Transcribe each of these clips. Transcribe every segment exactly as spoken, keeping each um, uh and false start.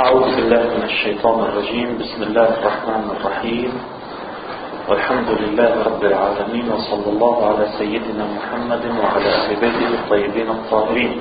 أعوذ بالله من الشيطان الرجيم. بسم الله الرحمن الرحيم، والحمد لله رب العالمين، وصلى الله على سيدنا محمد وعلى أهل بيته الطيبين الطاهرين.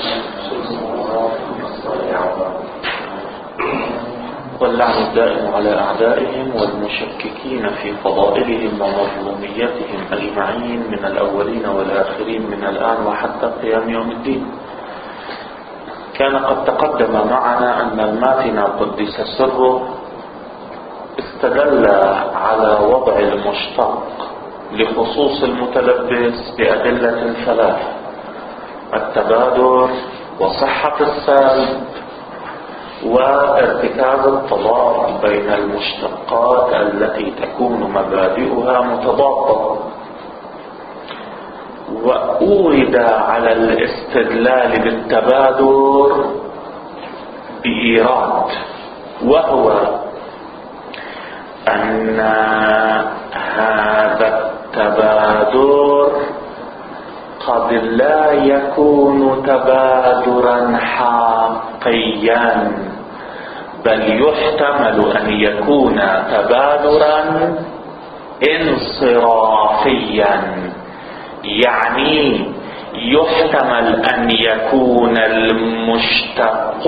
واللعن الدائم على أعدائهم والمشككين في فضائلهم ومظلوميتهم أجمعين من الأولين والآخرين من الآن وحتى قيام يوم الدين. كان قد تقدم معنا أن الماتن قدس سره استدل على وضع المشتق لخصوص المتلبس بأدلة ثلاث: التبادر، وصحة السلب، وارتكاز التضاد بين المشتقات التي تكون مبادئها متضادة. وأورد على الاستدلال بالتبادر بإيراد، وهو أن هذا التبادر قد لا يكون تبادرا حقيقيا، بل يحتمل أن يكون تبادرا انصرافيا، يعني يحتمل أن يكون المشتق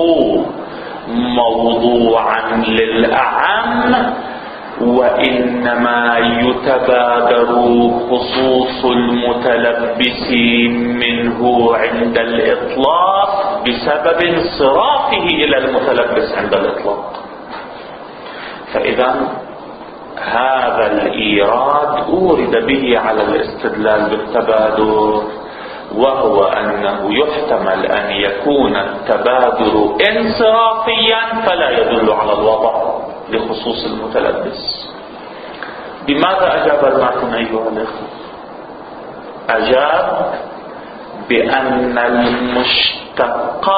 موضوعا للأعم، وإنما يتبادر خصوص المتلبس منه عند الإطلاق بسبب انصرافه إلى المتلبس عند الإطلاق. فإذا هذا الإيراد أورد به على الاستدلال بالتبادر، وهو أنه يحتمل أن يكون التبادر انصرافيا فلا يدل على الوضع لخصوص المتلبس. بماذا أجاب الماتن أيها الأخوة؟ أجاب بأن المشتق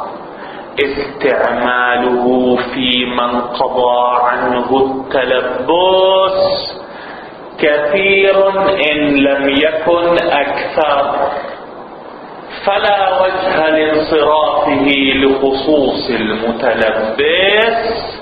استعماله في من قضى عنه التلبس كثير إن لم يكن أكثر، فلا وجه لانصرافه لخصوص المتلبس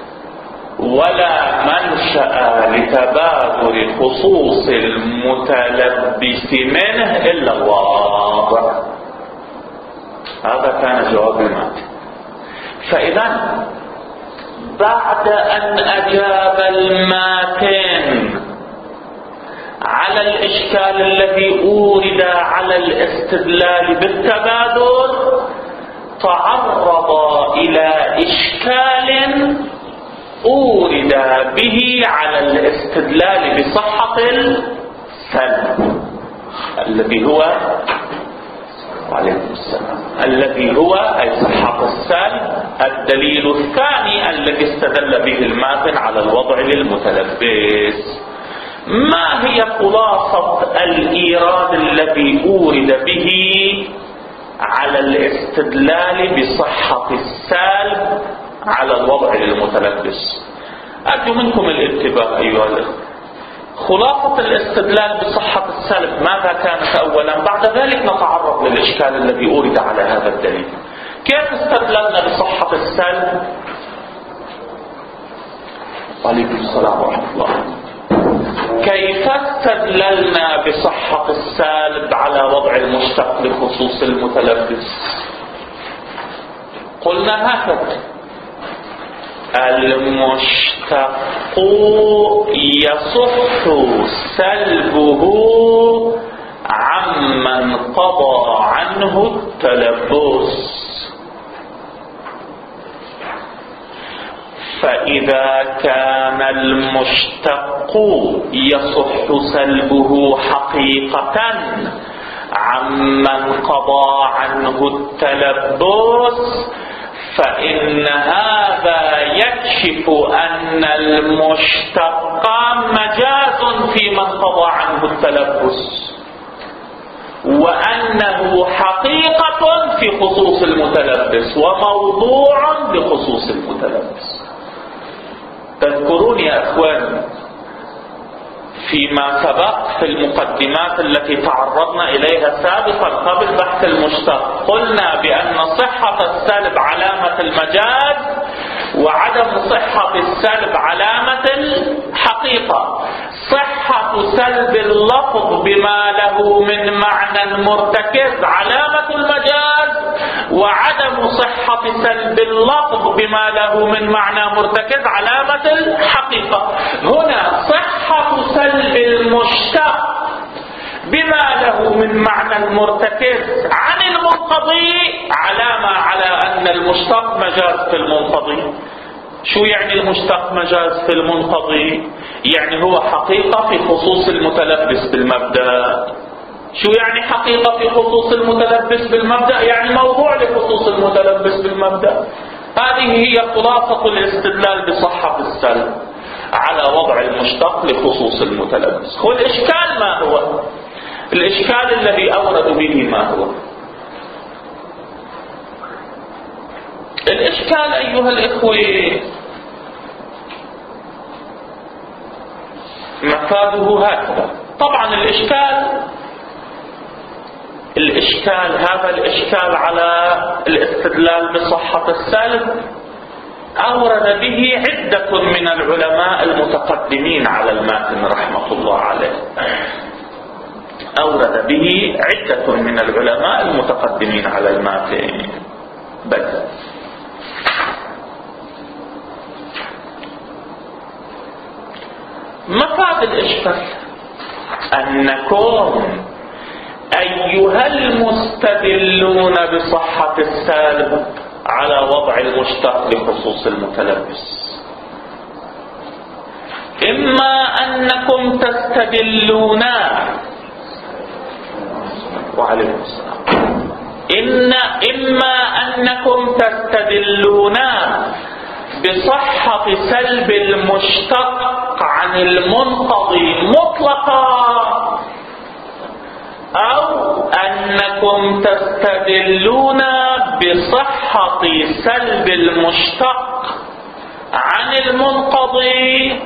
ولا منشأ لتبادر خصوص المتلبس منه إلا الواضع. هذا كان جواب الماتن. فإذا بعد أن أجاب الماتن على الإشكال الذي أورد على الاستدلال بالتبادر، تعرض إلى إشكال أورد به على الاستدلال بصحة السلب، الذي هو وعليكم السلام الذي هو أي صحة السلب الدليل الثاني الذي استدل به الماتن على الوضع للمتلبس. ما هي خلاصة الإيراد الذي أورد به على الاستدلال بصحة السلب على الوضع للمتلبس؟ أرجو منكم الانتباه أيها الأخوة. خلاصة الاستدلال بصحة السلب ماذا كانت أولا؟ بعد ذلك نتعرض للإشكال الذي أورد على هذا الدليل. كيف استدللنا بصحة السلب؟ عليكم السلام ورحمة الله. كيف استدللنا بصحة السالب على وضع المشتق لخصوص المتلبس؟ قلنا هكذا: المشتق يصح سلبه عمن قضى عنه التلبس، فإذا كان المشتق يصح سلبه حقيقة عمن قضى عنه التلبس، فإن هذا يكشف أن المشتق مجاز في من قضى عنه التلبس، وأنه حقيقة في خصوص المتلبس وموضوع بخصوص المتلبس. تذكرون يا أخوان فيما سبق في المقدمات التي تعرضنا إليها سابقا قبل بحث المشتق، قلنا بأن صحة السلب علامة المجاز وعدم صحة السلب علامة الحقيقة. صحة سلب اللفظ بما له من معنى مرتكز علامة المجاز، وعدم صحة سلب اللفظ بما له من معنى مرتكز علامة الحقيقة. هنا صحة سلب المشتق بما له من معنى المرتكز عن المنقضي علامة على أن المشتق مجاز في المنقضي. شو يعني المشتق مجاز في المنقضي؟ يعني هو حقيقة في خصوص المتلبس بالمبدأ. شو يعني حقيقة في خصوص المتلبس بالمبدأ؟ يعني موضوع لخصوص المتلبس بالمبدأ. هذه هي خلاصة الاستدلال بصحة السلب على وضع المشتق لخصوص المتلبس. والإشكال ما هو؟ الإشكال الذي أورد به ما هو؟ الإشكال أيها الإخوة مفاده هكذا. طبعا الإشكال الإشكال هذا الإشكال على الاستدلال بصحة السلب أورد به عدة من العلماء المتقدمين على الماتن رحمة الله عليه. أورد به عدة من العلماء المتقدمين على الماتن. بل مفاد الإشكال أنكم أيها المستدلون بصحة السالب على وضع المشتق لخصوص المتلبس، إما أنكم تستدلون وعليكم السلام إن إما أنكم تستدلون بصحة سلب المشتق عن المنقضي مطلقا، أو أنكم تستدلون بصحة سلب المشتق عن المنقضي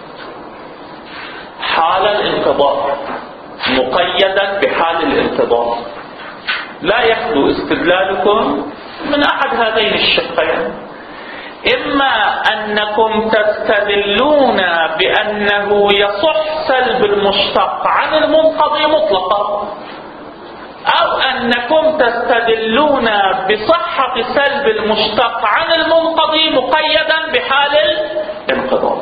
حال الانقضاء، مقيدا بحال الانقضاء. لا يخلو استدلالكم من أحد هذين الشقين. إما أنكم تستدلون بأنه يصح سلب المشتق عن المنقضي مطلقا، أو أنكم تستدلون بصحة سلب المشتق عن المنقضي مقيدا بحال الانقضاء.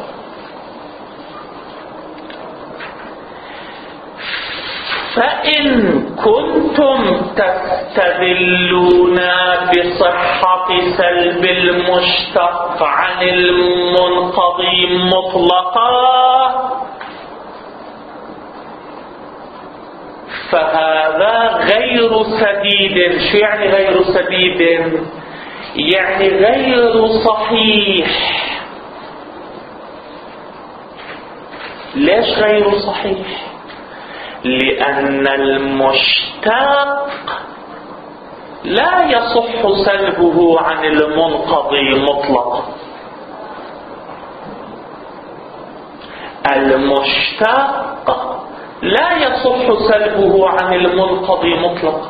فإن كنتم تستدلون بصحة سلب المشتق عن المنقضي مطلقا فهذا غير سديد. شو يعني غير سديد؟ يعني غير صحيح. ليش غير صحيح؟ لأن المشتق لا يصح سلبه عن المنقضي مطلقا. المشتق لا يصح سلبه عن المنقضي مطلقا.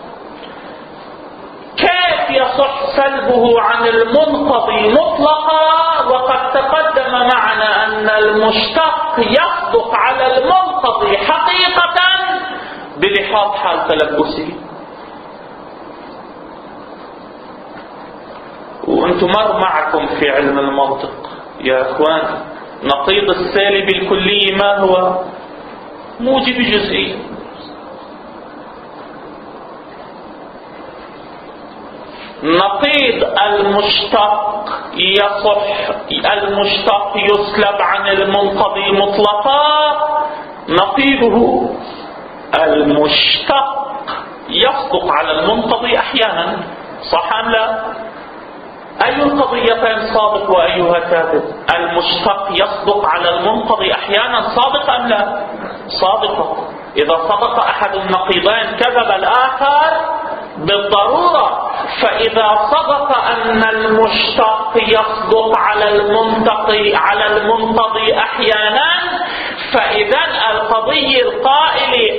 كيف يصح سلبه عن المنقضي مطلقا وقد تقدم معنا أن المشتق يصدق على المنقضي حقيقة بلحاظ حال تلبسه؟ وانتم مر معكم في علم المنطق يا اخوان، نقيض السالب الكلي ما هو؟ موجب جزئي. نقيض المشتق يصح المشتق يسلب عن المنقضي مطلقا، نقيضه المشتق يصدق على المنقضي احيانا. صح ام لا؟ اي القضيتين صادق وايها كاذب؟ المشتق يصدق على المنقضي احيانا صادق ام لا؟ صادق. اذا صدق احد النقيضين كذب الاخر بالضرورة. فإذا صدق أن المشتق يصدق على المنتقي على المنقضي أحيانا، فإذا القضي القائل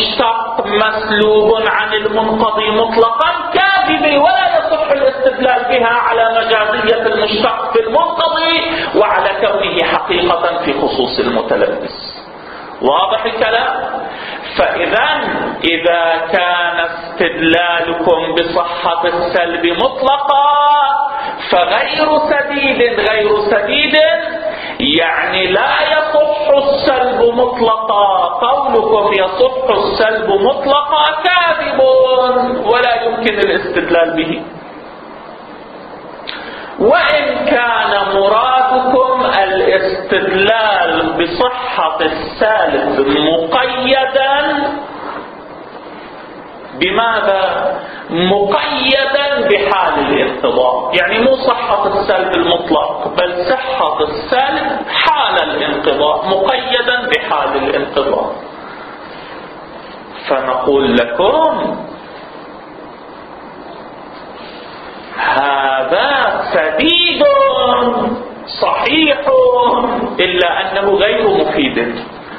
المشتق مسلوب عن المنقضي مطلقا كاذب ولا يصح الاستدلال بها على مجازية المشتق في المنقضي وعلى كونه حقيقة في خصوص المتلبس. واضح الكلام؟ فإذا إذا كان استدلالكم بصحة السلب مطلقا فغير سديد غير سديد يعني لا يصح السلب مطلقا. قولكم يصح السلب مطلقا كاذب ولا يمكن الاستدلال به. وإن كان مرادكم الاستدلال بصحة السالب مقيدا بماذا؟ مقيدا بحال الانقضاء، يعني مو صحة السلب المطلق بل صحة السلب حال الانقضاء، مقيدا بحال الانقضاء. فنقول لكم هذا سديد صحيح إلا أنه غير مفيد.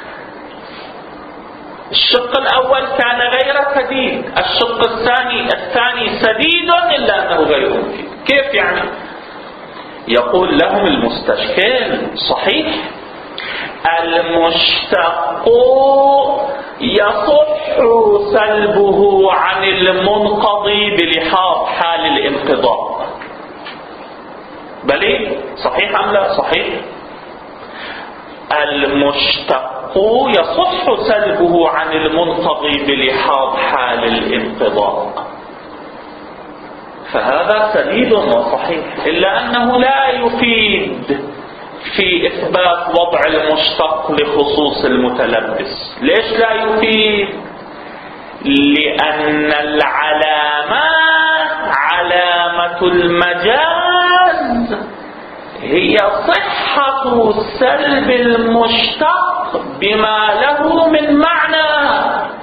الشق الأول كان غير سديد، الشق الثاني الثاني سديد إلا أنه غير مفيد. كيف يعني؟ يقول لهم المستشكل صحيح المشتق يصح سلبه عن المنقضي بلحاظ حال الانقضاء. بلي صحيح أم لا؟ صحيح. المشتق يصح سلبه عن المنقضي بلحاظ حال الانقضاء، فهذا سديد وصحيح، إلا أنه لا يفيد في إثبات وضع المشتق لخصوص المتلبس. ليش لا يفيد؟ لأن العلامات علامة المجاز هي صحة سلب المشتق بما له من معنى،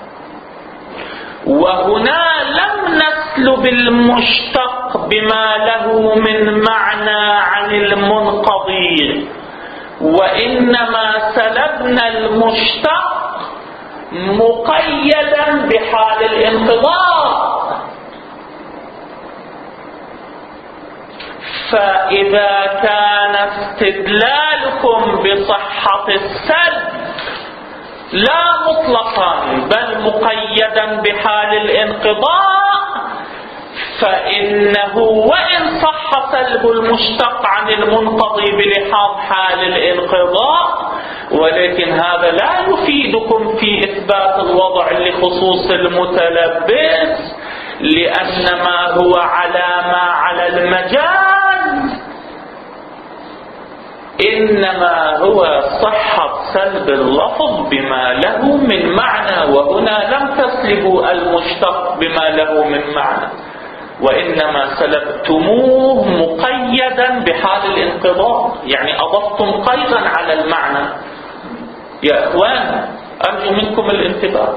وهنا لم نسلب المشتق بما له من معنى عن المنقضي، وإنما سلبنا المشتق مقيدا بحال الانقضاء. فإذا كان استدلالكم بصحة السلب لا مطلقا بل مقيدا بحال الانقضاء فإنه وإن صح سلب المشتق عن المنقضي بلحاظ حال الانقضاء ولكن هذا لا يفيدكم في إثبات الوضع لخصوص المتلبس، لأن ما هو علامة على المجاز إنما هو صحة سلب اللفظ بما له من معنى، وهنا لم تسلبوا المشتق بما له من معنى وإنما سلبتموه مقيدا بحال الانقضاء، يعني أضفتم قيدا على المعنى. يا إخوان أرجو منكم الانتباه.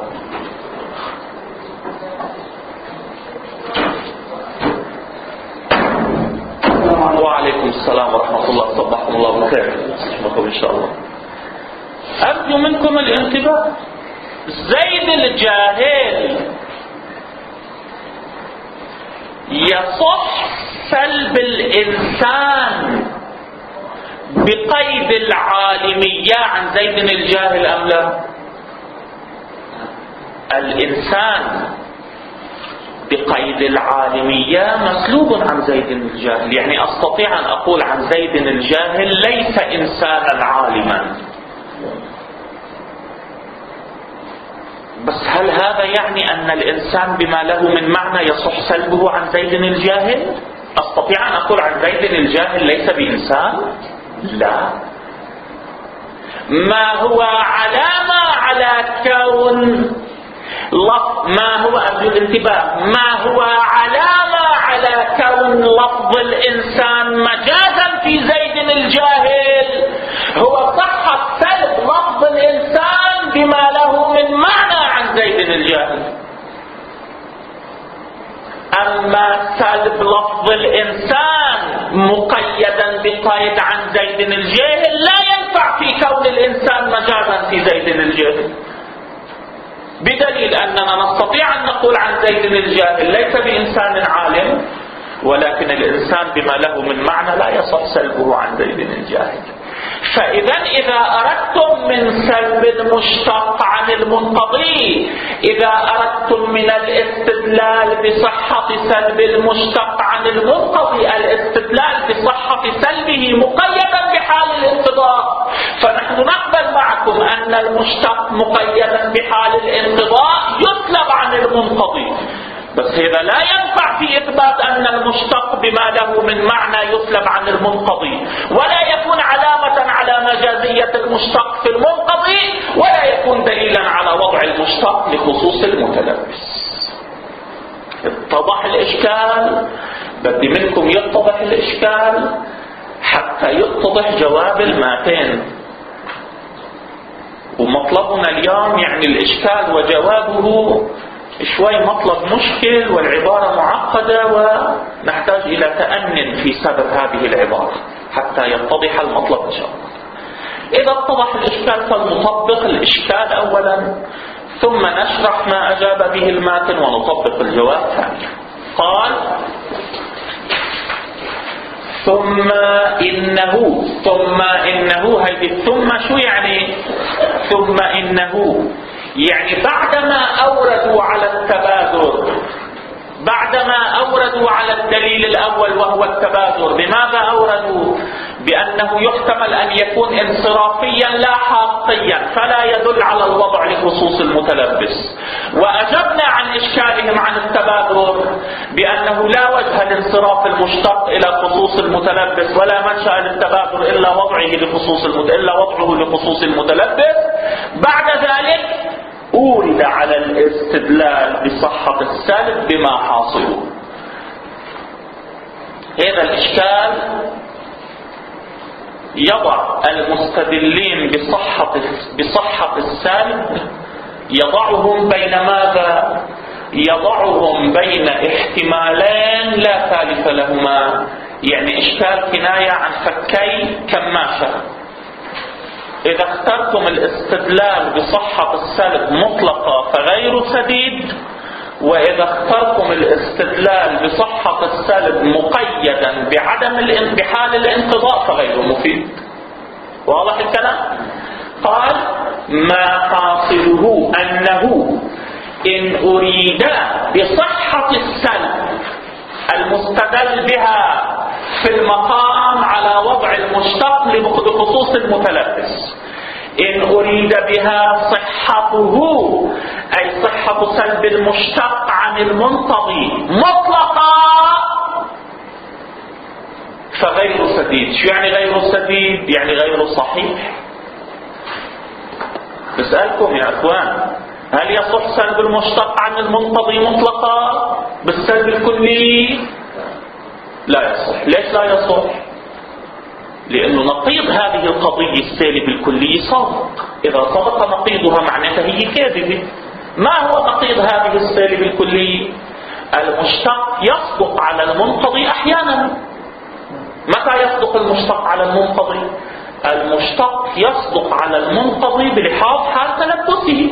وعليكم السلام ورحمة الله، صباحكم الله بخير، إن شاء الله. أرجو منكم الانتباه. زيد الجاهل يصح سلب الإنسان بقيد العالمية عن زيد الجاهل أم لا؟ الإنسان بقيد العالمية مسلوب عن زيد الجاهل، يعني أستطيع أن أقول عن زيد الجاهل ليس إنسانا عالما، بس هل هذا يعني أن الإنسان بما له من معنى يصح سلبه عن زيد الجاهل؟ أستطيع أن أقول عن زيد الجاهل ليس بإنسان؟ لا. ما هو علامة على كون لفظ ما هو أرجو الانتباه ما هو علامة على كون لفظ الإنسان مجازا في زيد الجاهل هو صحة سلب لفظ الإنسان بما له من معنى عن زيد الجاهل. أما سلب لفظ الإنسان مقيدا بقيد عن زيد الجاهل لا ينفع في كون الإنسان مجازا في زيد الجاهل، بدليل أننا نستطيع أن نقول عن زيد الجاهل ليس بإنسان عالم، ولكن الإنسان بما له من معنى لا يصح سلبه عن زيد الجاهل. فإذا إذا أردتم من سلب المشتق عن المنقضي، إذا أردتم من الاستدلال بصحة سلب المشتق عن المنقضي الاستدلال بصحة سلبه مقيدا بحال الانقضاء، فنحن نقبل معكم أن المشتق مقيدا بحال الانقضاء يسلب عن المنقضي، بس هذا لا ينفع في إثبات أن المشتق بما له من معنى يسلب عن المنقضي، ولا يكون علامة على مجازية المشتق في المنقضي، ولا يكون دليلا على وضع المشتق لخصوص المتلبس. اتضح الإشكال؟ بدي منكم يتضح الإشكال حتى يتضح جواب الماتين. ومطلبنا اليوم يعني الإشكال وجوابه شوي مطلب مشكل والعبارة معقدة، ونحتاج إلى تأنٍ في سبب هذه العبارة حتى يتضح المطلب إن شاء الله. إذا اتضح الإشكال فلنطبق الإشكال أولا، ثم نشرح ما أجاب به الماتن ونطبق الجواب ثانيا. قال: ثم إنه. ثم إنه هذه ثم شو يعني؟ ثم إنه يعني بعدما أوردوا على التبادر، بعدما أوردوا على الدليل الأول وهو التبادر، بماذا أوردوا؟ بأنه يحتمل أن يكون انصرافيا لا حاقيا فلا يدل على الوضع لخصوص المتلبس. وأجبنا عن إشكالهم عن التبادر بأنه لا وجه لانصراف المشتق إلى خصوص المتلبس ولا منشأ للتبادر إلا وضعه لخصوص المت... إلا وضعه لخصوص المتلبس. بعد ذلك أورد على الاستدلال بصحة السلب بما حاصله. هذا الإشكال يضع المستدلين بصحة بصحة السلب، يضعهم بين ماذا؟ يضعهم بين احتمالين لا ثالث لهما، يعني إشكال كناية عن فكي كماشة. إذا اخترتم الاستدلال بصحة السلب مطلقة فغير سديد، وإذا اخترتم الاستدلال بصحة السلب مقيدا بعدم بحال الانقضاء فغير مفيد. واضح الكلام؟ قال: ما حاصله أنه إن أريد بصحة السلب المستدل بها في المقام على وضع المشتق لخصوص المتلبس، إن أريد بها صحته أي صحة سلب المشتق عن المنقضي مطلقا فغير سديد. شو يعني غير سديد؟ يعني غير صحيح. بسألكم يا أخوان، هل يصح سلب المشتق عن المنقضي مطلقا بالسلب الكلي؟ لا يصح. ليش لا يصح؟ لأنه نقيض هذه القضية السالب الكلي صادق. إذا صدق نقيضها معناتها هي كاذبة. ما هو نقيض هذه السالب الكلي؟ المشتق يصدق على المنقضي أحيانا. متى يصدق المشتق على المنقضي؟ المشتق يصدق على المنقضي بلحاظ حال تلبسه.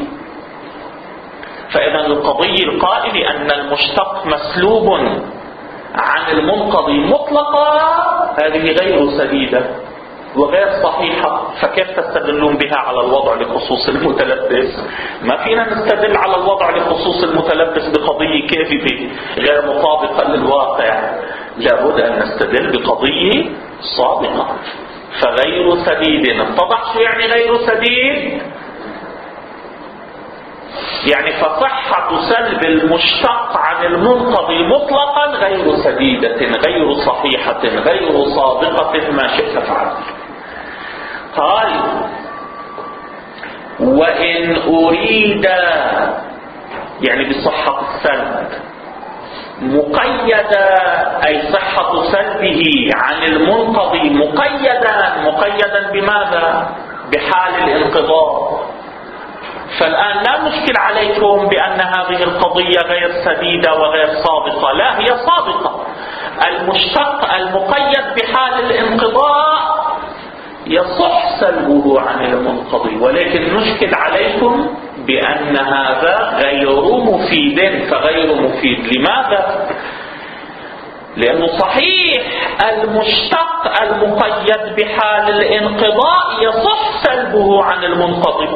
فإذا القضية القائل أن المشتق مسلوب عن المنقضي مطلقا هذه غير سديدة وغير صحيحة، فكيف تستدلون بها على الوضع لخصوص المتلبس؟ ما فينا نستدل على الوضع لخصوص المتلبس بقضية كاذبة غير مطابقة للواقع، لابد أن نستدل بقضية صادقة. فغير سديد. اتضح شو يعني غير سديد؟ يعني فصحة سلب المشتق عن المنقضي مطلقا غير سديدة غير صحيحة غير صادقة، ما شئت فعل. قال: وإن أريد يعني بصحة السلب مقيدا أي صحة سلبه عن المنقضي مقيدا. مقيدا بماذا؟ بحال الانقضاء. فالآن لا مشكل عليكم بأن هذه القضية غير سديدة وغير صادقة، لا هي صادقة. المشتق المقيد بحال الانقضاء يصح سلبه عن المنقضي، ولكن مشكل عليكم بأن هذا غير مفيد. فغير مفيد لماذا؟ لأنه صحيح المشتق المقيد بحال الانقضاء يصح سلبه عن المنقضي،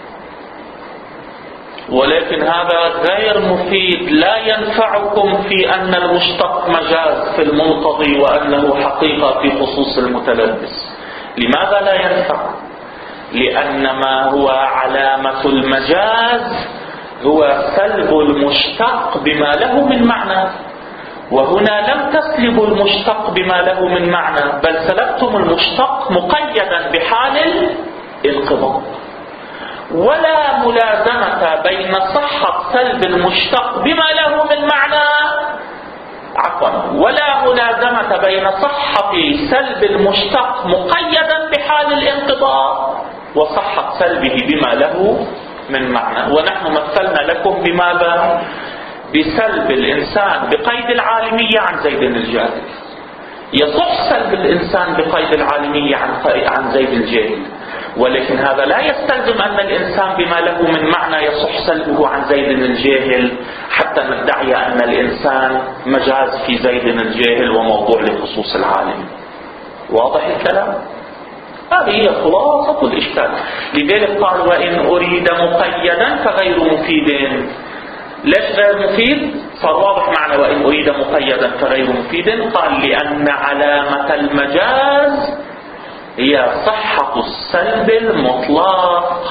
ولكن هذا غير مفيد، لا ينفعكم في أن المشتق مجاز في المنقضي وأنه حقيقة في خصوص المتلبس. لماذا لا ينفع؟ لأن ما هو علامة المجاز هو سلب المشتق بما له من معنى، وهنا لم تسلبوا المشتق بما له من معنى، بل سلبتم المشتق مقيدا بحال الانقضاء. ولا ملازمة بين صحة سلب المشتق بما له من معنى عفوا ولا ملازمة بين صحة سلب المشتق مقيدا بحال الانقضاء وصحة سلبه بما له من معنى. ونحن مثلنا لكم بماذا؟ بسلب الإنسان بقيد العالمية عن زيد الجاهل. يصح سلب الإنسان بقيد العالمية عن زيد الجاهل، ولكن هذا لا يستلزم أن الإنسان بما له من معنى يصح سلبه عن زيد الجاهل حتى ندعي أن الإنسان مجاز في زيد الجاهل وموضوع لخصوص العالم. واضح الكلام؟ هذه هي خلاصة الإشكال. لذلك قال وإن أريد مقيدا فغير مفيد. ليش غير مفيد؟ صار واضح معنى وإن أريد مقيدا فغير مفيد. قال لأن علامة المجاز هي صحة السلب المطلق،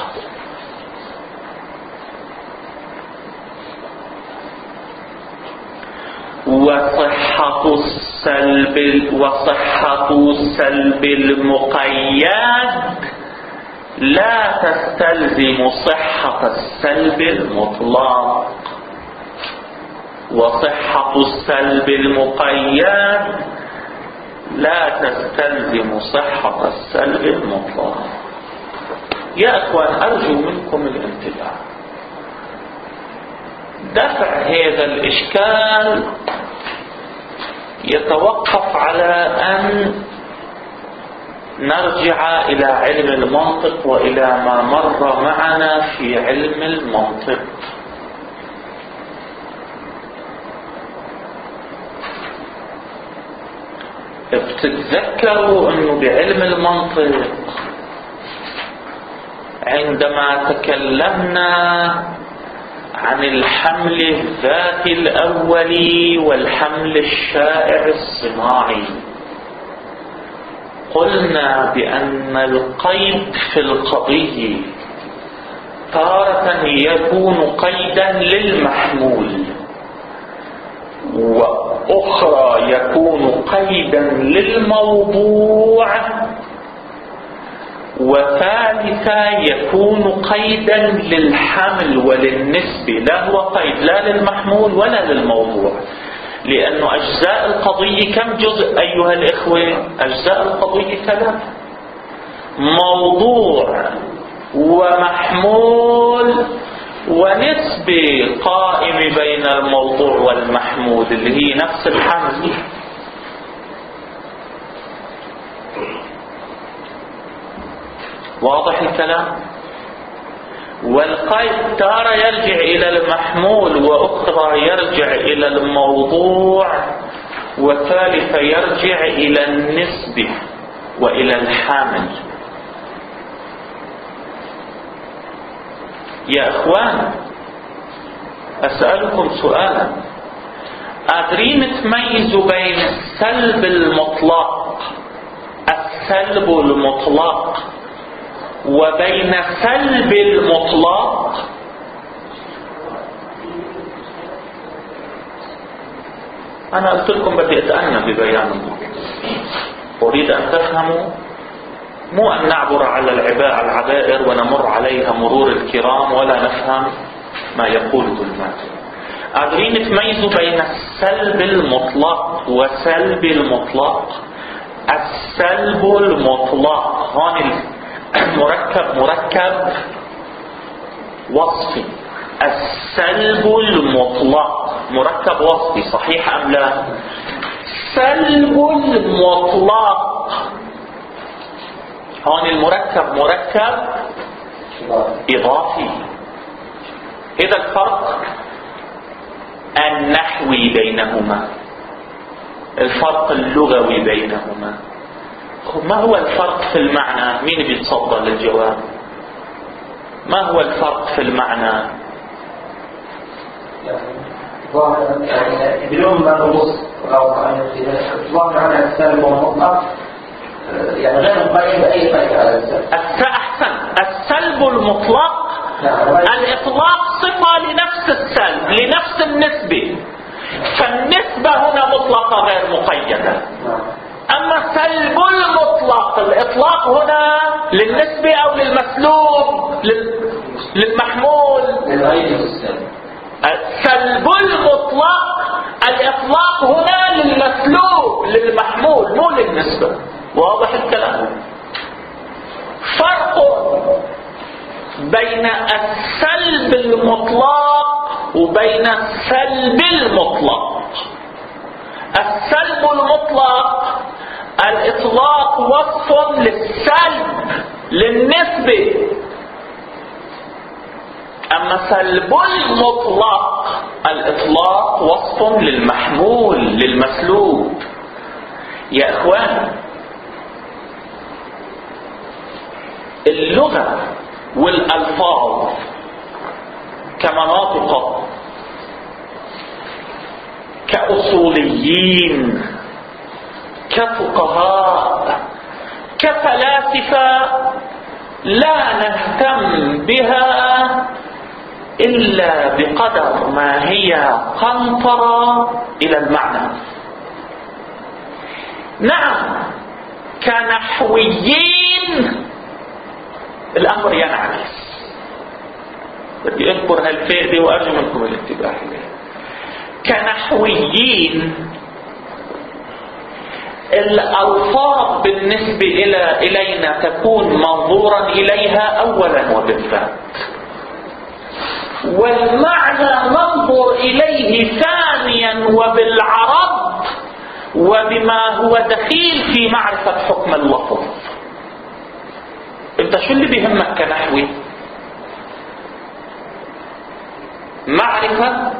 وصحة السلب وصحة السلب المقيد لا تستلزم صحة السلب المطلق. وصحة السلب المقيد لا تستلزم صحة السلب المطلق. يا أخوان أرجو منكم الانتباه. دفع هذا الإشكال يتوقف على أن نرجع إلى علم المنطق وإلى ما مر معنا في علم المنطق. بتتذكروا أنه بعلم المنطق عندما تكلمنا عن الحمل الذاتي الأولي والحمل الشائع الصناعي قلنا بأن القيد في القضية تارة يكون قيدا للمحمول، وأخرى يكون قيدا للموضوع، وثالثا يكون قيدا للحمل وللنسبة. لا هو قيد لا للمحمول ولا للموضوع، لأن أجزاء القضية كم جزء أيها الإخوة؟ أجزاء القضية ثلاثة: موضوع ومحمول ونسبة قائمة بين الموضوع والمحمول اللي هي نفس الحمل. واضح الكلام؟ والقيد تارة يرجع إلى المحمول، وأخرى يرجع إلى الموضوع، وثالثة يرجع إلى النسبة وإلى الحامل. يا أخوان أسألكم سؤالا: قادرين تميزوا بين السلب المطلق السلب المطلق وبين سلب المطلق؟ أنا قلت لكم بدي أتأنى ببيان، أريد أن تفهموا، مو أن نعبر على العباء العبائر ونمر عليها مرور الكرام ولا نفهم ما يقوله الماتن. قادرين تميزوا بين السلب المطلق وسلب المطلق؟ السلب المطلق هون مركب مركب وصفي، السلب المطلق مركب وصفي، صحيح أم لا؟ سلب المطلق هون المركب مركب إضافي. إذا الفرق النحوي بينهما الفرق اللغوي بينهما. ما هو الفرق في المعنى؟ مين بيتصدر للجواب؟ ما هو الفرق في المعنى؟ يعني بدون ما نبص أو ظاهر عن السلب والمطلق يعني غير مقيد بأي قيد على السلب. أحسن. السلب المطلق الإطلاق صفة لنفس السلب لنفس النسبة، فالنسبة هنا مطلقة غير مقيدة. أما سلب المطلق الإطلاق هنا للنسبة أو للمسلوب للمحمول. السلب المطلق الإطلاق هنا للمسلوب للمحمول مو للنسبة. واضح الكلام؟ فرق بين السلب المطلق وبين السلب المطلق. السلب المطلق الإطلاق وصف للسلب للنسبة، أما سلب المطلق الإطلاق وصف للمحمول للمسلوب. يا إخوان، اللغة والألفاظ كمناطق كأصوليين كفقهاء كفلاسفة لا نهتم بها إلا بقدر ما هي قنطرة إلى المعنى. نعم، كنحويين الأمر ينعكس. بدي أذكر هالفائدة وأرجو منكم الانتباه إليها. كنحويين الألفاظ بالنسبة إلى إلينا تكون منظورا إليها أولا وبالذات، والمعنى ننظر إليه ثانيا وبالعرض وبما هو دخيل في معرفة حكم اللفظ. انت شو اللي بيهمك كنحوي؟ معرفة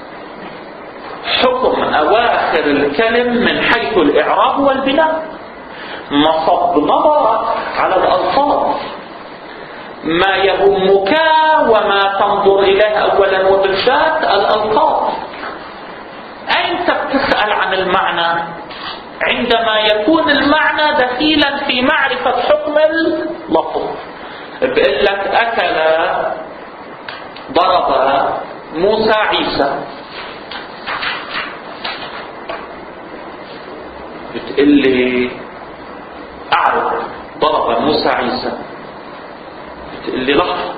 حكم أواخر الكلم من حيث الإعراب والبناء، مصب نظرك على الألفاظ، ما يهمك وما تنظر إليه أولا وبالذات الألفاظ. أنت بتسأل عن المعنى عندما يكون المعنى دخيلا في معرفة حكم اللفظ. بقول لك أكل ضرب موسى عيسى، بتقول لي أعرف ضرب موسى عيسى، بتقول لي لحظة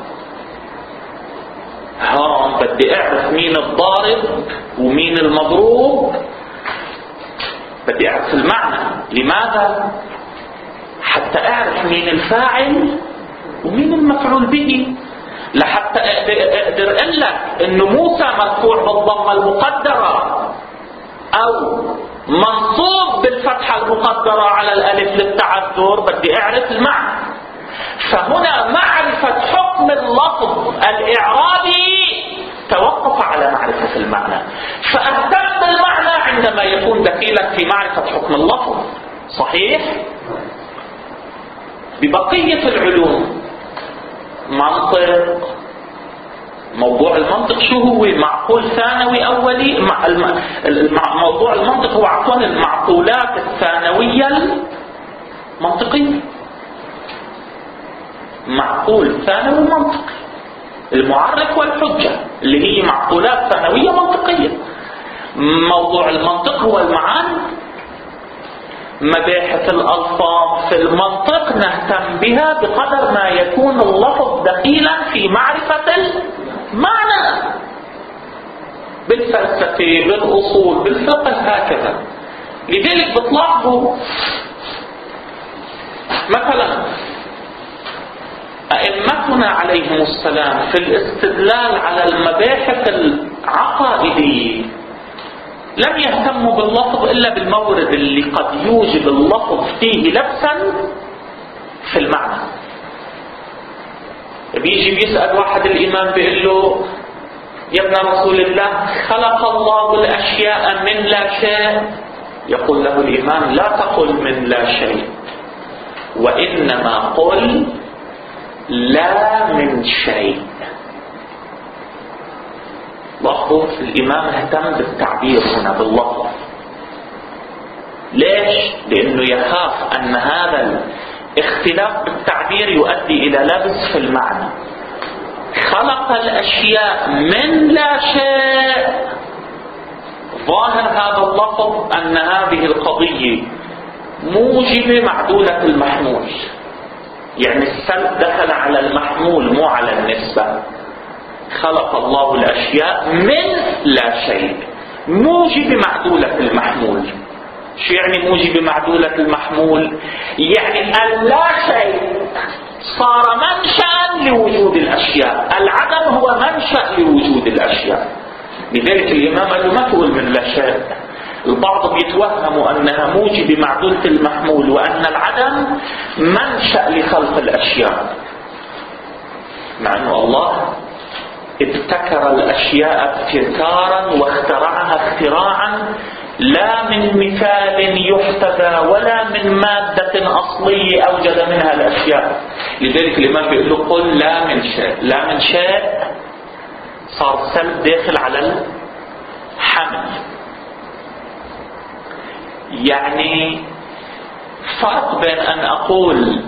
هون بدي أعرف مين الضارب ومين المضروب، بدي أعرف المعنى. لماذا؟ حتى أعرف مين الفاعل ومين المفعول به، لحتى أقدر أقول لك إنه موسى مرفوع بالضمة المقدرة أو منصوب بالفتحة المقدرة على الألف للتعذر، بدي أعرف المعنى. فهنا معرفة حكم اللفظ الإعرابي توقف على معرفة المعنى، فأهتم بالمعنى عندما يكون دخيلا في معرفة حكم اللفظ. صحيح؟ ببقية العلوم، منطق، موضوع المنطق شو هو؟ معقول ثانوي أولي. موضوع المنطق هو عفوا المعقولات الثانوية المنطقية. معقول ثانوي منطقي، المعرف والحجة اللي هي معقولات ثانوية منطقية. موضوع المنطق هو المعاني، مباحث الألفاظ في المنطق نهتم بها بقدر ما يكون اللفظ دخيلا في معرفة المعنى. بالفلسفة، بالأصول، بالفقه، هكذا. لذلك بتلاحظوا مثلا أئمتنا عليهم السلام في الاستدلال على المباحث العقائدية لم يهتموا باللفظ إلا بالمورد اللي قد يوجب اللفظ فيه لبسا في المعنى. بيجي بيسأل واحد الإمام بيقول له: يا ابن رسول الله، خلق الله الأشياء من لا شيء؟ يقول له الإمام لا تقل من لا شيء، وإنما قل لا من شيء. لاحظوا الإمام اهتم بالتعبير هنا باللفظ. ليش؟ لأنه يخاف أن هذا الاختلاف بالتعبير يؤدي إلى لبس في المعنى. خلق الأشياء من لا شيء، ظاهر هذا اللفظ أن هذه القضية موجبة معدولة المحمول، يعني السلب دخل على المحمول مو على النسبة. خلق الله الأشياء من لا شيء، موجب معدولة المحمول. شو يعني موجب معدولة المحمول؟ يعني اللا شيء صار منشأ لوجود الأشياء، العدم هو منشأ لوجود الأشياء. لذلك الإمام قال له ما تقول من لا شيء. البعض بيتوهموا أنها موجب معدولة المحمول وأن العدم منشأ لخلق الأشياء، مع أن الله ابتكر الأشياء ابتكارا واخترعها اختراعا لا من مثال يحتذى ولا من مادة أصلية أوجد منها الأشياء. لذلك الإمام بيقول له قل لا من شيء. لا من شيء صار سلب داخل على الحمل. يعني فرق بين أن أقول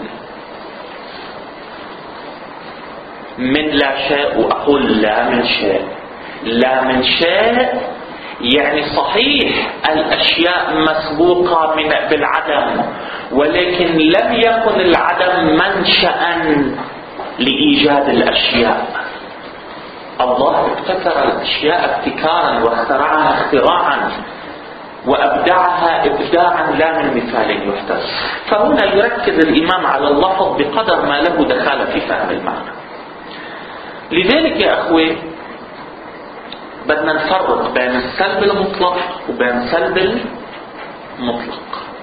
من لا شيء وأقول لا من شيء. لا من شيء يعني صحيح الأشياء مسبوقة من بالعدم، ولكن لم يكن العدم منشأ لإيجاد الأشياء. الله ابتكر الأشياء ابتكارا واخترعها اختراعا وأبدعها إبداعا لا من مثال يحتذى. فهنا يركز الإمام على اللفظ بقدر ما له دخالة في فهم المعنى. لذلك يا أخوي بدنا نفرق بين السلب المطلق وبين سلب المطلق.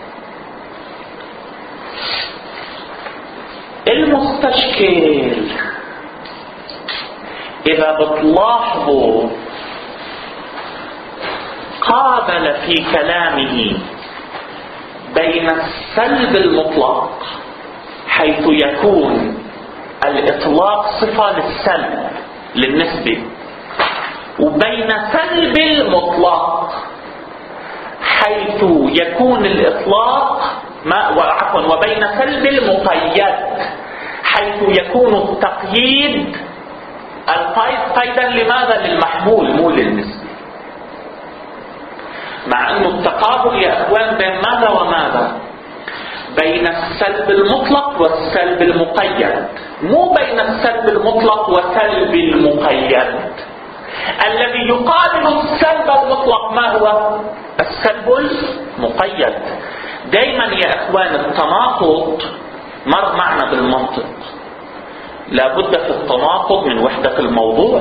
المستشكل إذا بتلاحظوا قابل في كلامه بين السلب المطلق حيث يكون الإطلاق صفة للسلب للنسبة، وبين سلب المطلق حيث يكون الإطلاق ما وعفوا وبين سلب المقيد حيث يكون التقييد القيد قيدا لماذا؟ للمحمول مو للنسبة. مع أنه التقابل يا أخوان بين ماذا وماذا؟ بين السلب المطلق والسلب المقيد، مو بين السلب المطلق وسلب المقيد. الذي يقابل السلب المطلق ما هو؟ السلب المقيد. دائما يا اخوان التناقض مر معنا بالمنطق، لابد في التناقض من وحدة الموضوع.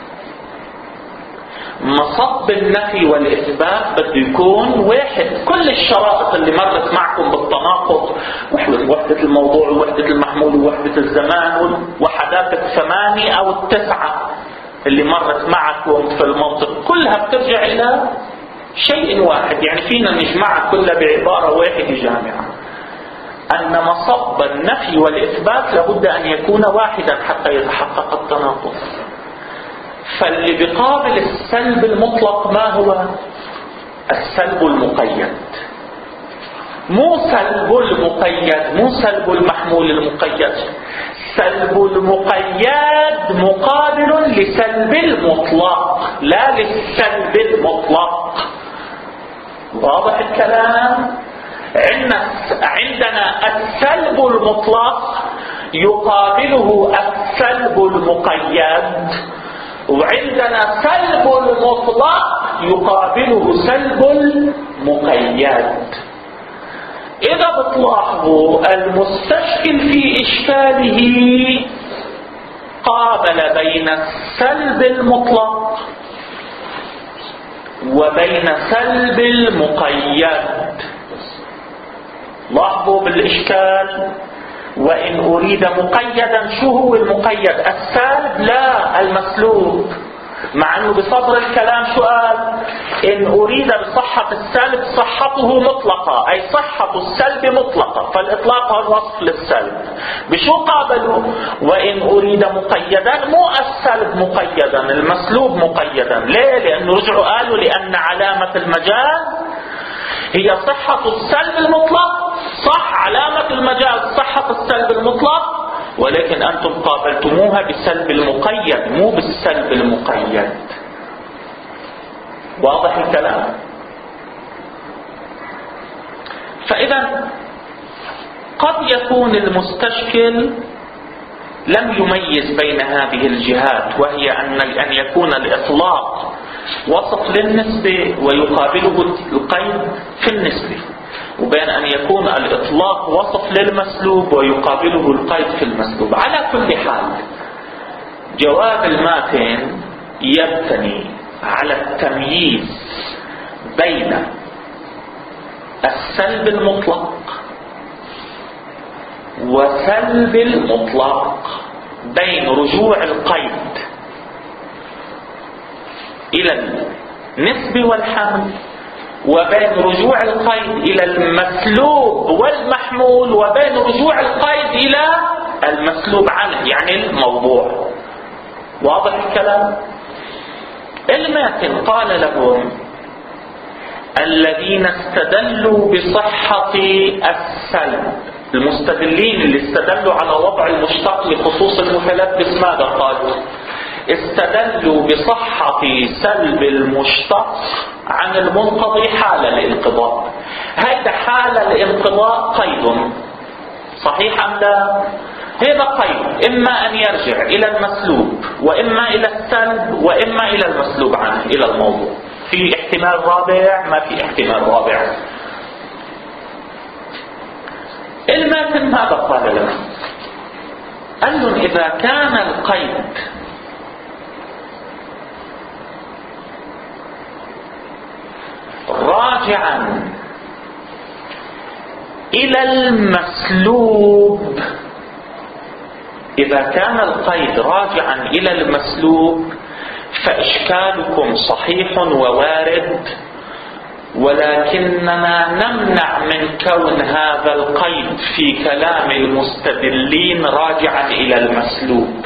مصب النفي والإثبات بده يكون واحد. كل الشرائط اللي مرت معكم بالتناقض، وحدة الموضوع ووحدة المحمول ووحدة الزمان ووحدات الثمانية أو التسعة اللي مرت معكم في المنطق، كلها بترجع إلى شيء واحد. يعني فينا نجمعها كلها بعبارة واحدة جامعة، أن مصب النفي والإثبات لابد أن يكون واحدا حتى يتحقق التناقض. فاللي بقابل السلب المطلق ما هو؟ السلب المقيد، مو سلب المقيد، مو سلب المحمول المقيد. سلب المقيد مقابل لسلب المطلق لا للسلب المطلق. واضح الكلام؟ عندنا السلب المطلق يقابله السلب المقيد، وعندنا سلب المطلق يقابله سلب المقيد. إذا بتلاحظوا المستشكل في إشكاله قابل بين السلب المطلق وبين سلب المقيد. لاحظوا بالإشكال، وإن أريد مقيدا شو هو المقيد؟ السالب لا المسلوب. مع انه بصدر الكلام شو قال؟ ان اريد بصحة السلب صحته مطلقة، اي صحة السلب مطلقة، فالاطلاق هو الوصف للسلب. بشو قابلوا؟ وان اريد مقيدا، مو السلب مقيدا، المسلوب مقيدا. ليه؟ لانه رجعوا قالوا لان علامة المجاز هي صحة السلب المطلق. صح، علامة المجاز صحة السلب المطلق، ولكن أنتم قابلتموها بالسلب المقيد مو بالسلب المقيد. واضح الكلام؟ فإذا قد يكون المستشكل لم يميز بين هذه الجهات، وهي أن أن يكون الإطلاق وصف للنسبة ويقابله القيد في النسبة، وبين أن يكون الإطلاق وصف للمسلوب ويقابله القيد في المسلوب. على كل حال جواب الماتن يبتني على التمييز بين السلب المطلق وسلب المطلق، بين رجوع القيد إلى النسبة والحمل، وبين رجوع القيد إلى المسلوب والمحمول، وبين رجوع القيد إلى المسلوب عنه يعني الموضوع. واضح الكلام؟ الماتن قال لهم الذين استدلوا بصحة السلب، المستدلين اللي استدلوا على وضع المشتق لخصوص المتلبس، ماذا قالوا؟ استدلوا بصحة سلب المشتق عن المنقضي حال الانقضاء. هيدا حال الانقضاء قيد صحيح أم لا؟ هذا قيد إما أن يرجع إلى المسلوب وإما إلى السلب وإما إلى المسلوب عنه إلى الموضوع. في احتمال رابع؟ ما في احتمال رابع. الماتن ماذا قال لهم؟ قال لهم إذا كان القيد راجعا إلى المسلوب، إذا كان القيد راجعا إلى المسلوب فإشكالكم صحيح ووارد، ولكننا نمنع من كون هذا القيد في كلام المستدلين راجعا إلى المسلوب.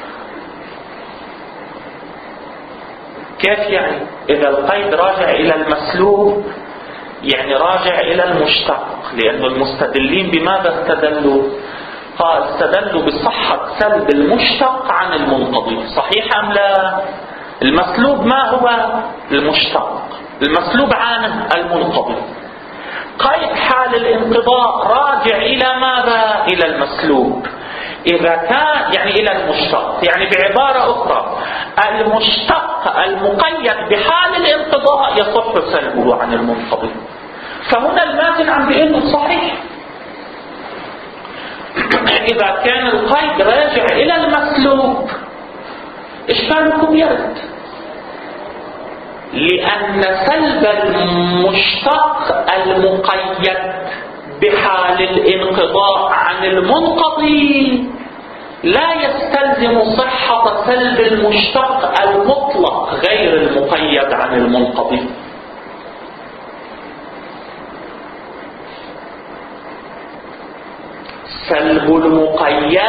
كيف يعني؟ إذا القيد راجع إلى المسلوب يعني راجع إلى المشتق، لأن المستدلين بماذا استدلوا؟ قال استدلوا بصحة سلب المشتق عن المنقضي. صحيح أم لا؟ المسلوب ما هو؟ المشتق، المسلوب عنه المنقضي. قيد حال الانقضاء راجع إلى ماذا؟ إلى المسلوب. إذا كان يعني إلى المشتق، يعني بعبارة أخرى المشتق المقيد بحال الانقضاء يصح سلبه عن المنقضي. فهنا الماتن عم بيقول صحيح إذا كان القيد راجع إلى المسلوب إشكالكم يرد، لأن سلب المشتق المقيد بحال الانقضاء عن المنقضي لا يستلزم صحة سلب المشتق المطلق غير المقيد عن المنقضي. سلب المقيد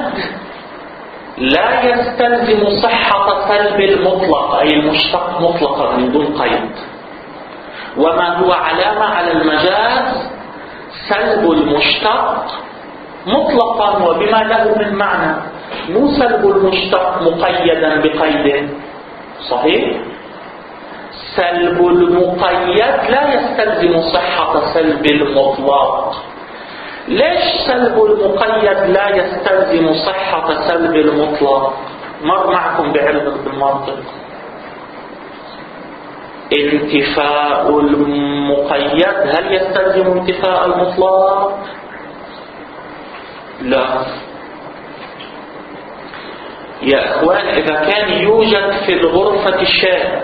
لا يستلزم صحة سلب المطلق أي المشتق مطلقا من دون قيد. وما هو علامة على المجاز سلب المشتق مطلقا وبما له من معنى، مو سلب المشتق مقيدا بقيد. صحيح؟ سلب المقيد لا يستلزم صحة سلب المطلق. ليش سلب المقيد لا يستلزم صحة سلب المطلق؟ مر معكم بعلم المنطق. انتفاء المقيد هل يستلزم انتفاء المطلق؟ لا. يا اخوان إذا كان يوجد في الغرفة شيء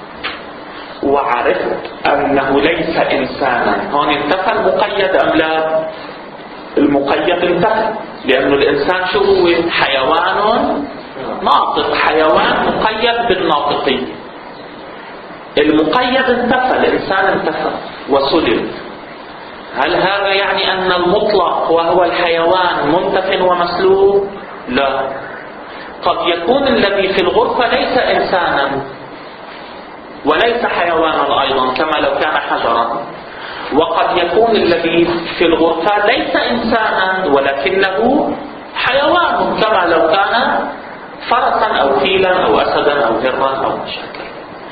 وعرفت أنه ليس إنسانا، هون انتفى المقيد أم لا؟ المقيد انتهى، لأنه الإنسان شو هو؟ حيوان ناطق، حيوان مقيد بالناطقية. المقيد انتفى، الإنسان انتفى وسلب. هل هذا يعني أن المطلق وهو الحيوان منتف ومسلوب؟ لا. قد يكون الذي في الغرفة ليس إنسانا وليس حيوانا أيضا كما لو كان حجرا، وقد يكون الذي في الغرفة ليس إنسانا ولكنه حيوان كما لو كان فرسا أو فيلا أو أسدا أو هرا أو مشاكل.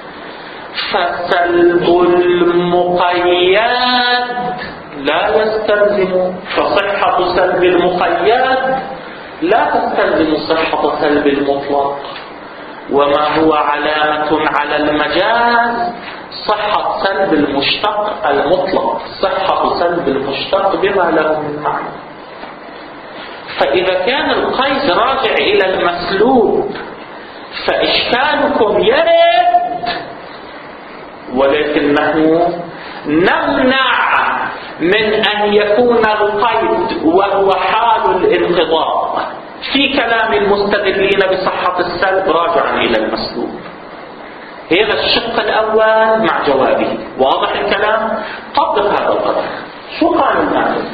فسلب المقيد لا يستلزم، فصحة سلب المقيد لا تستلزم صحة سلب المطلق. وما هو علامة على المجاز صحة سلب المشتق المطلق، صحة سلب المشتق بما له من معنى. فإذا كان القيد راجع إلى المسلوب فإشكالكم يرد، ولكنه نمنع من أن يكون القيد وهو حال الانقضاء في كلام المستدلين بصحة السلب راجعا إلى المسلوب. هذا الشق الأول مع جوابه. واضح الكلام؟ طبق هذا القدر. شو قال الناظم؟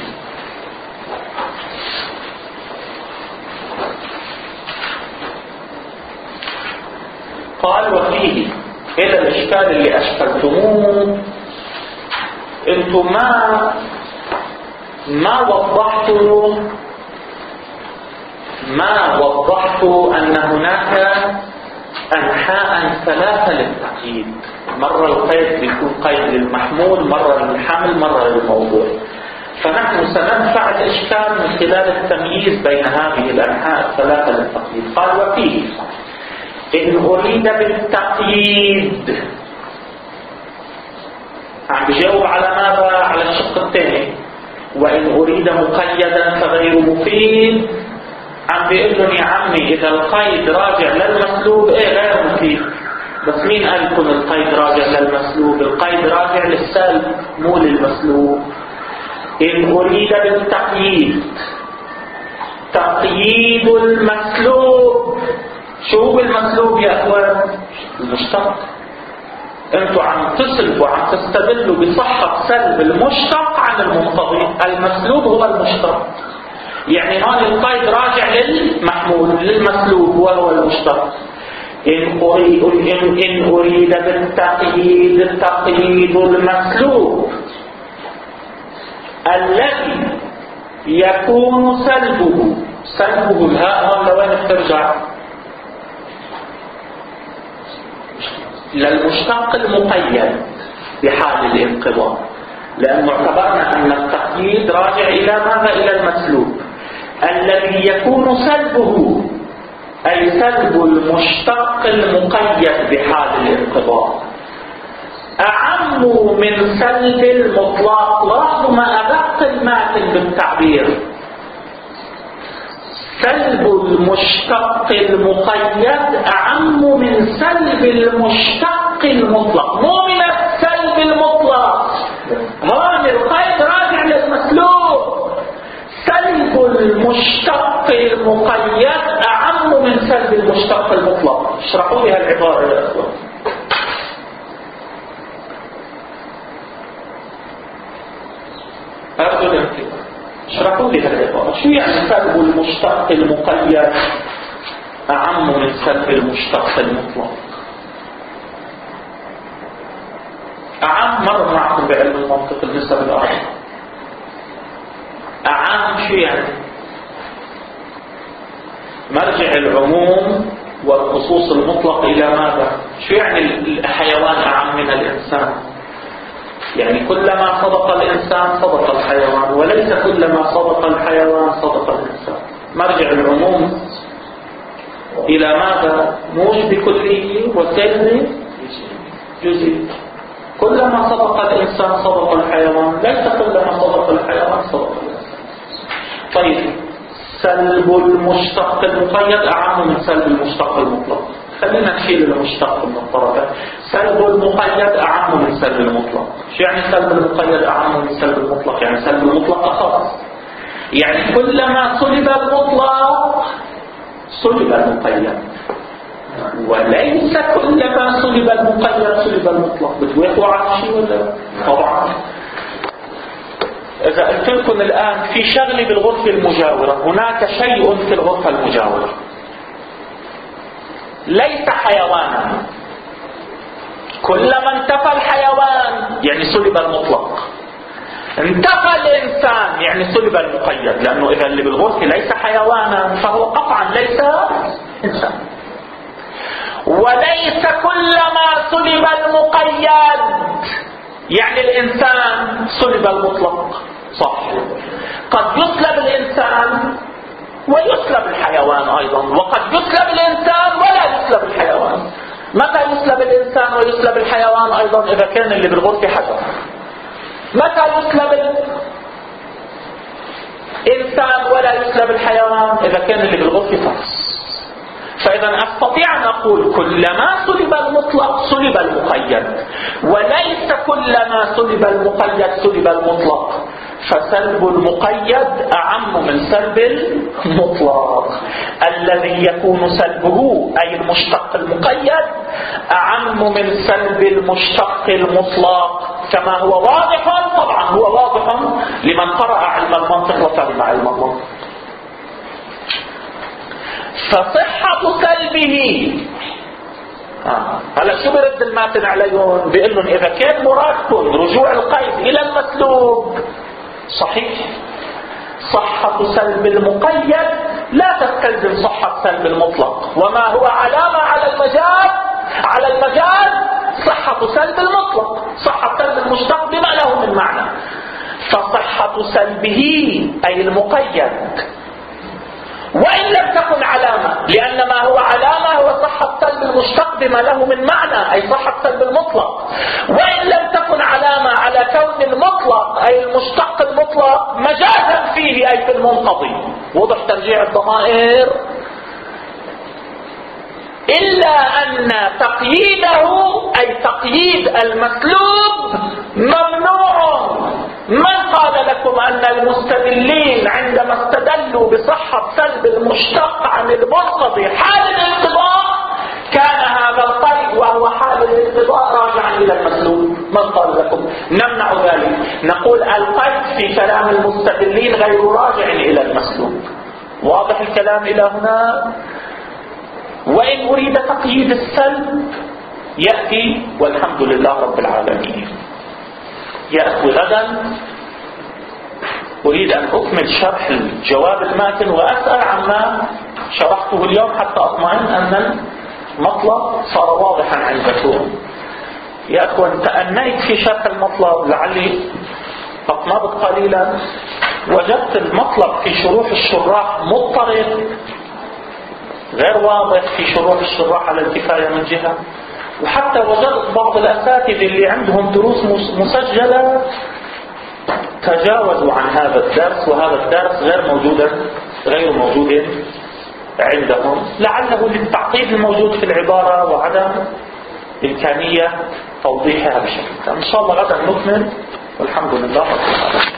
قال وفيه إلى الإشكال اللي أشكلتموه أنتم ما ما وضحتوا ما وضحتوا أن هناك أنحاء ثلاثة للتقييد. مرة القيد بيكون قيد للمحمول، مرة للحمل، مرة للموضوع. فنحن سندفع الإشكال من خلال التمييز بين هذه الأنحاء الثلاثة للتقييد. قال وفيه إن أريد بالتقييد، عم بجاوب على ماذا؟ على الشق الثاني. وإن أريد مقيدا فغير مفيد، عم بيقول لهم يا عمي إذا القيد راجع للمسلوب إيه غير مفيد. بس مين قال لكم القيد راجع للمسلوب؟ القيد راجع للسلب مو للمسلوب. إن أريد بالتقييد تقييد المسلوب. شو بالمسلوب يا أخوان؟ المشتق. انتوا عم تسلبوا عم تستدلوا بصحة سلب المشتق عن المنقضي. المسلوب هو المشتق، يعني هون القيد راجع للمحمول للمسلوب وهو المشتق. إن أريد, إن, إن أريد بالتقييد تقييد المسلوب الذي يكون سلبه سلبه الهاء هون لوين بترجع؟ للمشتق المقيد بحال الانقضاء، لأنه اعتبرنا أن التقييد راجع إلى ماذا؟ إلى المسلوب الذي يكون سلبه، أي سلب المشتق المقيد بحال الانقضاء أعم من سلب المطلق. لاحظوا ما أدق الماتن بالتعبير. سلب المشتق المقيد أعم من سلب المشتق المطلق، مو من السلب المطلق. هون القيد راجع للمسلوب، سلب المشتق المقيد أعم من سلب المشتق المطلق. اشرحوا لي هالعبارة يا أخوان. أرجو الانتباه. اشرحوا لي هالعبارة. شو يعني سلب المشتق المقيد أعم من سلب المشتق المطلق؟ أعم مر معكم بعلم المنطق النسب الأرض. أعم شو يعني؟ مرجع العموم والخصوص المطلق إلى ماذا؟ شو يعني الحيوان أعم من الإنسان؟ يعني كلما صدق الإنسان صدق الحيوان، وليس كلما صدق الحيوان صدق الإنسان. مرجع العموم إلى ماذا؟ موش بكلية وسر جزئي. كلما صدق الإنسان صدق الحيوان، ليس كلما صدق الحيوان صدق الإنسان. طيب سلب المشتق المقيد أعم من سلب المشتق المطلق. خلينا نشيل المشتق من الطرفين. سلب المقيد أعم من سلب المطلق. شو يعني سلب المقيد أعم من سلب المطلق؟ يعني سلب المطلق أخص. يعني كلما سلب المطلق سلب المقيد. وليس كلما سلب المقيد سلب المطلق. بتوافقوا على الشيء ولا؟ طبعا. إذا قلت لكم الآن في شغلة بالغرفة المجاورة، هناك شيء في الغرفة المجاورة ليس حيوانا، كلما انتفى الحيوان يعني سلب المطلق، انتفى الإنسان يعني سلب المقيد، لأنه إذا اللي بالغرفة ليس حيوانا فهو قطعا ليس إنسان. وليس كلما سلب المقيد يعني الإنسان سلب المطلق. صح، قد يسلب الإنسان ويسلب الحيوان أيضا، وقد يسلب الإنسان ولا يسلب الحيوان. متى يسلب الإنسان ويسلب الحيوان أيضا؟ إذا كان اللي بالغرفة حجر. متى يسلب الإنسان ولا يسلب الحيوان؟ إذا كان اللي بالغرفة فرس. فإذا أستطيع أن أقول كلما سلب المطلق سلب المقيد، وليس كلما سلب المقيد سلب المطلق. فسلب المقيد أعم من سلب المطلق. الذي يكون سلبه أي المشتق المقيد أعم من سلب المشتق المطلق، كما هو واضح. طبعا هو واضح لمن قرأ علم المنطق وفهم علم المنطق. فصحة سلبه آه. هلا شو برد الماتن عليهم؟ بيقول لهم إذا كان مرادكم رجوع القيد إلى المسلوب صحيح، صحة سلب المقيد لا تستلزم صحة سلب المطلق. وما هو علامة على المجاز على المجاز صحة سلب المطلق، صحة سلب المشتق بما له من معنى. فصحة سلبه أي المقيد، وإن لم تكن علامة، لأن ما هو علامة هو صحة سلب المشتق بما له من معنى أي صحة سلب المطلق. وإن لم تكن علامة على كون المطلق أي المشتق المطلق مجازا فيه أي في المنقضي. وضح ترجيع الضمائر. إلا أن تقييده أي تقييد المسلوب ممنوع. من قال لكم أن المستدلين عندما استدلوا بصحة سلب المشتق عن المنقضي حال الانقضاء كان هذا القيد وهو حال الانقضاء راجعا إلى المسلوب؟ من قال لكم؟ نمنع ذلك، نقول القيد في كلام المستدلين غير راجع إلى المسلوب. واضح الكلام إلى هنا؟ وإن أريد تقييد السلب يأتي والحمد لله رب العالمين. يأتي غدا أريد أن أكمل شرح الجواب الماتن وأسأل عما شرحته اليوم حتى أطمئن أن المطلب صار واضحا عندكم. يا أخوان تأنيت في شرح المطلب لعلي أطنبت قليلا، وجدت المطلب في شروح الشراح مضطرب غير واضح في شروح الشراح على الكفاية من جهة، وحتى وجدت بعض الأساتذة اللي عندهم دروس مسجلة تجاوزوا عن هذا الدرس، وهذا الدرس غير موجود غير موجود عندهم، لعله للتعقيد الموجود في العبارة وعدم إمكانية توضيحها بشكل. إن شاء الله غدا نكمل والحمد لله رب العالمين.